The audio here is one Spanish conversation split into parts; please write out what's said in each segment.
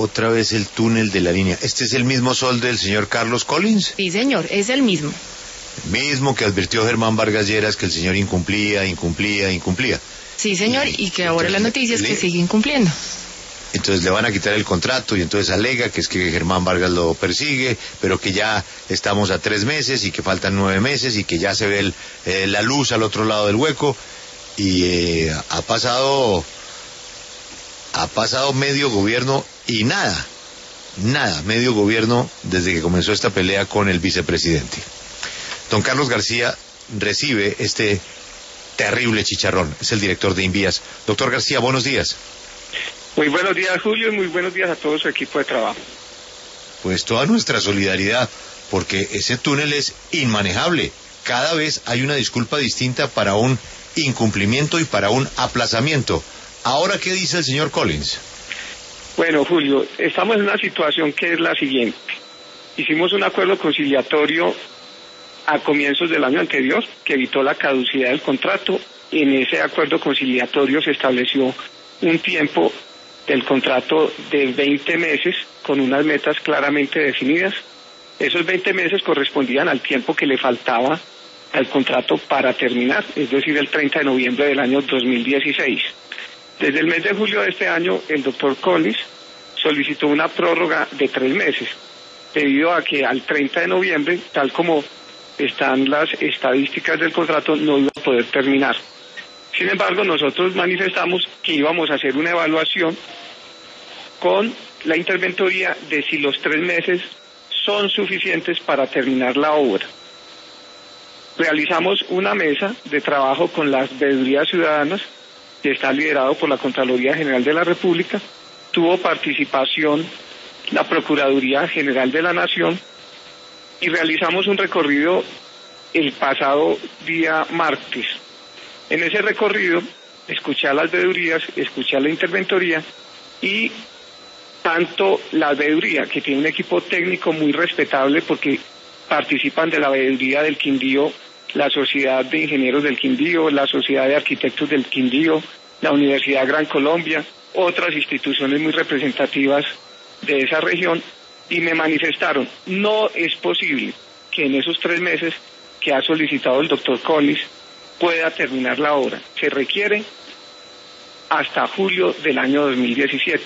otra vez el túnel de la línea. ¿Este es el mismo sol del señor Carlos Collins? Sí, señor, es el mismo. El mismo que advirtió Germán Vargas Lleras que el señor incumplía. Sí, señor, y que ahora la noticia es que sigue incumpliendo. Entonces le van a quitar el contrato y entonces alega que es que Germán Vargas lo persigue, pero que ya estamos a 3 meses y que faltan 9 meses y que ya se ve la luz al otro lado del hueco. Y ha pasado medio gobierno y nada, medio gobierno desde que comenzó esta pelea con el vicepresidente. Don Carlos García recibe este terrible chicharrón, es el director de Invías. Doctor García, buenos días. Muy buenos días, Julio, y muy buenos días a todo su equipo de trabajo. Pues toda nuestra solidaridad, porque ese túnel es inmanejable. Cada vez hay una disculpa distinta para un incumplimiento y para un aplazamiento. Ahora, ¿qué dice el señor Collins? Bueno, Julio, estamos en una situación que es la siguiente. Hicimos un acuerdo conciliatorio a comienzos del año anterior que evitó la caducidad del contrato. En ese acuerdo conciliatorio se estableció un tiempo del contrato de 20 meses con unas metas claramente definidas. Esos 20 meses correspondían al tiempo que le faltaba al contrato para terminar, es decir, el 30 de noviembre del año 2016. Desde el mes de julio de este año, el doctor Collins solicitó una prórroga de 3 meses, debido a que al 30 de noviembre, tal como están las estadísticas del contrato, no iba a poder terminar. Sin embargo, nosotros manifestamos que íbamos a hacer una evaluación con la interventoría de si los 3 meses son suficientes para terminar la obra. Realizamos una mesa de trabajo con las veedurías ciudadanas, que está liderado por la Contraloría General de la República. Tuvo participación la Procuraduría General de la Nación y realizamos un recorrido el pasado día martes. En ese recorrido escuché a las veedurías, escuché a la interventoría y tanto la veeduría, que tiene un equipo técnico muy respetable porque participan de la veeduría del Quindío, la Sociedad de Ingenieros del Quindío, la Sociedad de Arquitectos del Quindío, la Universidad Gran Colombia, otras instituciones muy representativas de esa región, y me manifestaron, no es posible que en esos 3 meses que ha solicitado el doctor Collins pueda terminar la obra. Se requiere hasta julio del año 2017.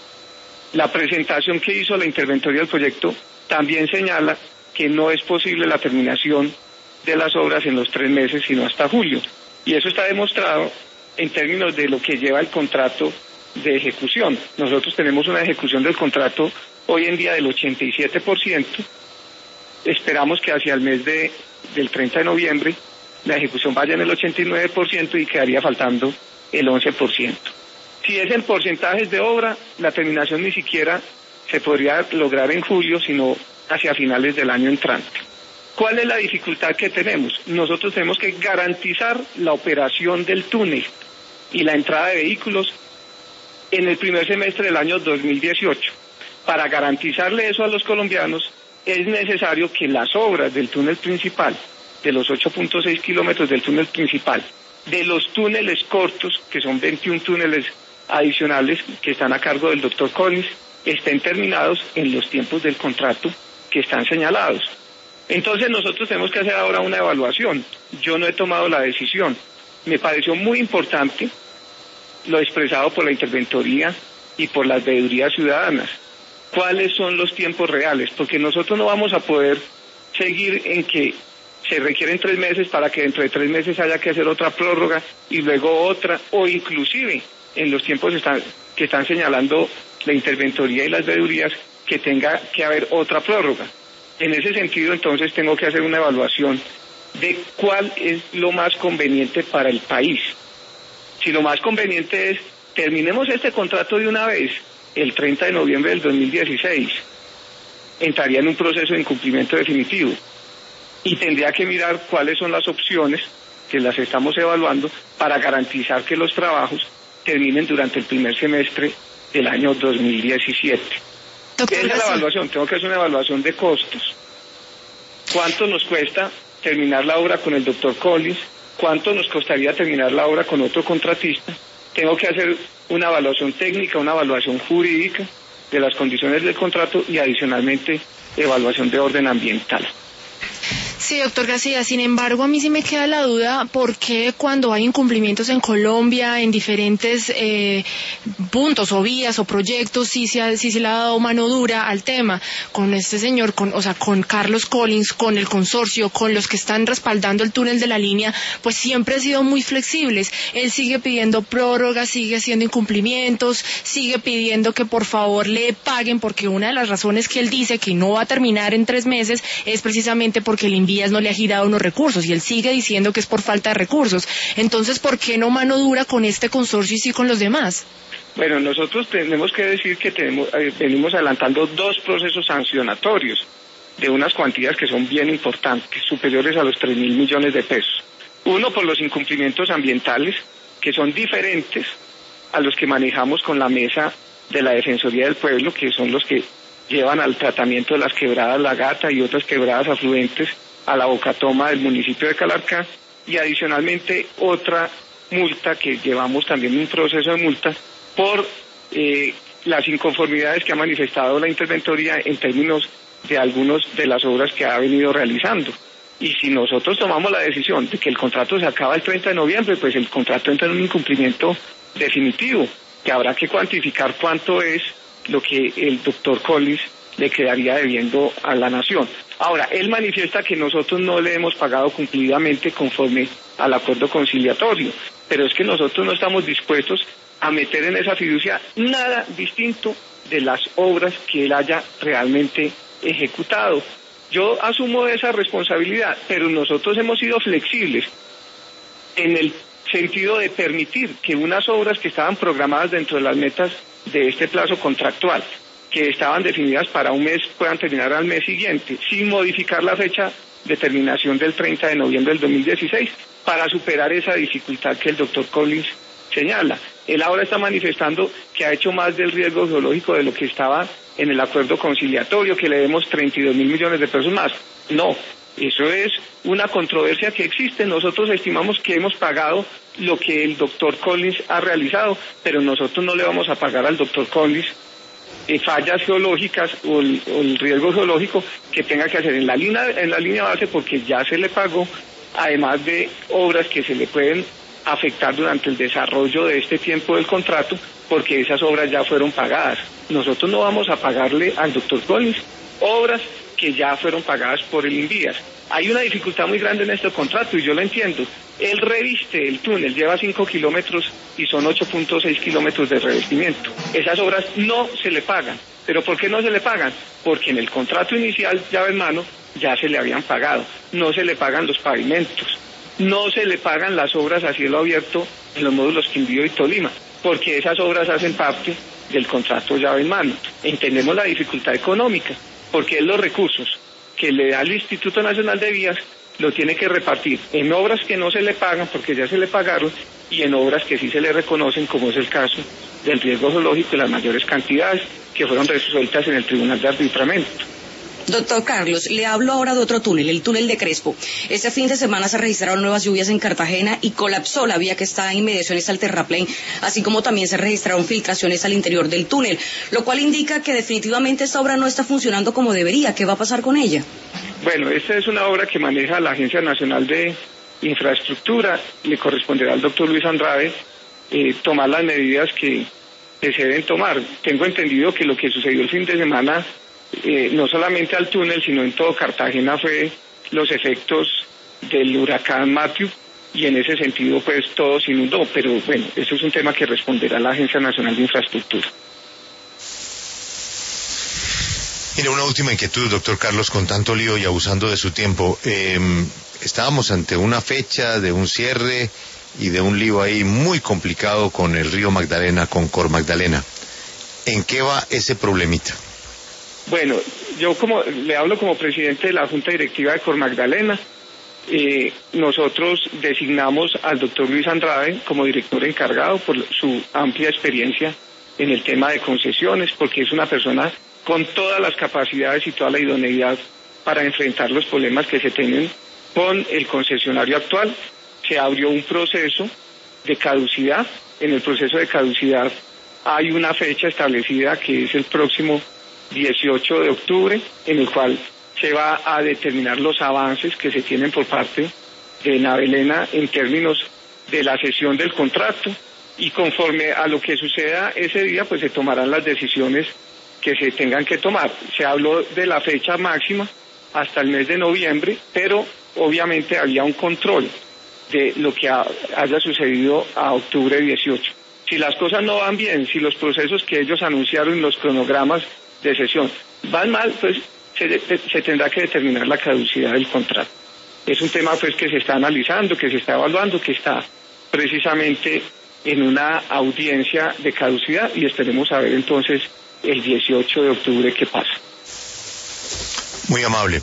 La presentación que hizo la interventoría del proyecto también señala que no es posible la terminación de las obras en los 3 meses, sino hasta julio. Y eso está demostrado en términos de lo que lleva el contrato de ejecución. Nosotros tenemos una ejecución del contrato hoy en día del 87%. Esperamos que hacia el mes del 30 de noviembre la ejecución vaya en el 89% y quedaría faltando el 11%. Si es en porcentajes de obra, la terminación ni siquiera se podría lograr en julio, sino hacia finales del año entrante. ¿Cuál es la dificultad que tenemos? Nosotros tenemos que garantizar la operación del túnel y la entrada de vehículos en el primer semestre del año 2018. Para garantizarle eso a los colombianos, es necesario que las obras del túnel principal, de los 8.6 kilómetros del túnel principal, de los túneles cortos, que son 21 túneles adicionales que están a cargo del doctor Collins, estén terminados en los tiempos del contrato que están señalados. Entonces nosotros tenemos que hacer ahora una evaluación. Yo no he tomado la decisión. Me pareció muy importante lo expresado por la interventoría y por las veedurías ciudadanas. ¿Cuáles son los tiempos reales? Porque nosotros no vamos a poder seguir en que se requieren 3 meses para que dentro de 3 meses haya que hacer otra prórroga y luego otra, o inclusive en los tiempos que están señalando la interventoría y las veedurías, que tenga que haber otra prórroga. En ese sentido, entonces, tengo que hacer una evaluación de cuál es lo más conveniente para el país. Si lo más conveniente es, terminemos este contrato de una vez, el 30 de noviembre del 2016, entraría en un proceso de incumplimiento definitivo y tendría que mirar cuáles son las opciones, que las estamos evaluando, para garantizar que los trabajos terminen durante el primer semestre del año 2017. ¿Qué es la evaluación? Tengo que hacer una evaluación de costos. ¿Cuánto nos cuesta terminar la obra con el doctor Collins? ¿Cuánto nos costaría terminar la obra con otro contratista? Tengo que hacer una evaluación técnica, una evaluación jurídica, de las condiciones del contrato y adicionalmente evaluación de orden ambiental. Sí, doctor García, sin embargo, a mí sí me queda la duda por qué cuando hay incumplimientos en Colombia, en diferentes puntos o vías o proyectos, sí se le ha dado mano dura al tema, con este señor, con Carlos Collins, con el consorcio, con los que están respaldando el túnel de la línea, pues siempre han sido muy flexibles. Él sigue pidiendo prórrogas, sigue haciendo incumplimientos, sigue pidiendo que por favor le paguen, porque una de las razones que él dice que no va a terminar en 3 meses es precisamente porque el Invías no le ha girado unos recursos, y él sigue diciendo que es por falta de recursos. Entonces, ¿por qué no mano dura con este consorcio y sí con los demás? Bueno, nosotros tenemos que decir que venimos adelantando 2 procesos sancionatorios de unas cuantías que son bien importantes, superiores a los 3.000 millones de pesos. Uno por los incumplimientos ambientales, que son diferentes a los que manejamos con la mesa de la Defensoría del Pueblo, que son los que llevan al tratamiento de las quebradas La Gata y otras quebradas afluentes a la Bocatoma del municipio de Calarcá, y adicionalmente otra multa que llevamos también un proceso de multa por las inconformidades que ha manifestado la interventoría en términos de algunas de las obras que ha venido realizando. Y si nosotros tomamos la decisión de que el contrato se acaba el 30 de noviembre, pues el contrato entra en un incumplimiento definitivo, que habrá que cuantificar cuánto es lo que el doctor Collins le quedaría debiendo a la nación. Ahora, él manifiesta que nosotros no le hemos pagado cumplidamente conforme al acuerdo conciliatorio, pero es que nosotros no estamos dispuestos a meter en esa fiducia nada distinto de las obras que él haya realmente ejecutado. Yo asumo esa responsabilidad, pero nosotros hemos sido flexibles en el sentido de permitir que unas obras que estaban programadas dentro de las metas de este plazo contractual, que estaban definidas para un mes, puedan terminar al mes siguiente, sin modificar la fecha de terminación del 30 de noviembre del 2016, para superar esa dificultad que el doctor Collins señala. Él ahora está manifestando que ha hecho más del riesgo geológico de lo que estaba en el acuerdo conciliatorio, que le demos 32.000 millones de pesos más. No, eso es una controversia que existe. Nosotros estimamos que hemos pagado lo que el doctor Collins ha realizado, pero nosotros no le vamos a pagar al doctor Collins fallas geológicas o el riesgo geológico que tenga que hacer en la línea base, porque ya se le pagó, además de obras que se le pueden afectar durante el desarrollo de este tiempo del contrato, porque esas obras ya fueron pagadas. Nosotros no vamos a pagarle al doctor Collins obras que ya fueron pagadas por el Invías. Hay una dificultad muy grande en este contrato y yo lo entiendo. Él reviste el túnel, lleva 5 kilómetros y son 8.6 kilómetros de revestimiento. Esas obras no se le pagan. ¿Pero por qué no se le pagan? Porque en el contrato inicial, llave en mano, ya se le habían pagado. No se le pagan los pavimentos, no se le pagan las obras a cielo abierto en los módulos Quindío y Tolima, porque esas obras hacen parte del contrato llave en mano. Entendemos la dificultad económica, porque es los recursos que le da el Instituto Nacional de Vías, lo tiene que repartir en obras que no se le pagan porque ya se le pagaron y en obras que sí se le reconocen, como es el caso del riesgo geológico y las mayores cantidades que fueron resueltas en el Tribunal de Arbitramiento. Doctor Carlos, le hablo ahora de otro túnel, el túnel de Crespo. Este fin de semana se registraron nuevas lluvias en Cartagena y colapsó la vía que está en inmediaciones al terraplén, así como también se registraron filtraciones al interior del túnel, lo cual indica que definitivamente esta obra no está funcionando como debería. ¿Qué va a pasar con ella? Bueno, esta es una obra que maneja la Agencia Nacional de Infraestructura. Le corresponderá al doctor Luis Andrade tomar las medidas que se deben tomar. Tengo entendido que lo que sucedió el fin de semana, no solamente al túnel, sino en todo Cartagena, fue los efectos del huracán Matthew, y en ese sentido pues todo se inundó, pero bueno, eso es un tema que responderá la Agencia Nacional de Infraestructura. Mira, una última inquietud, doctor Carlos, con tanto lío y abusando de su tiempo. Estábamos ante una fecha de un cierre y de un lío ahí muy complicado con el río Magdalena, con Cor Magdalena. ¿En qué va ese problemita? Bueno, yo le hablo como presidente de la Junta Directiva de Cor Magdalena. Nosotros designamos al doctor Luis Andrade como director encargado por su amplia experiencia en el tema de concesiones, porque es una persona con todas las capacidades y toda la idoneidad para enfrentar los problemas que se tienen con el concesionario actual. Se abrió un proceso de caducidad. En el proceso de caducidad hay una fecha establecida que es el próximo 18 de octubre, en el cual se va a determinar los avances que se tienen por parte de Navelena en términos de la cesión del contrato, y conforme a lo que suceda ese día, pues se tomarán las decisiones que se tengan que tomar. Se habló de la fecha máxima hasta el mes de noviembre, pero obviamente había un control de lo que haya sucedido a octubre 18. Si las cosas no van bien, si los procesos que ellos anunciaron, los cronogramas de cesión van mal, pues se tendrá que determinar la caducidad del contrato. Es un tema pues que se está analizando, que se está evaluando, que está precisamente en una audiencia de caducidad, y esperemos a ver entonces el 18 de octubre qué pasa. Muy amable.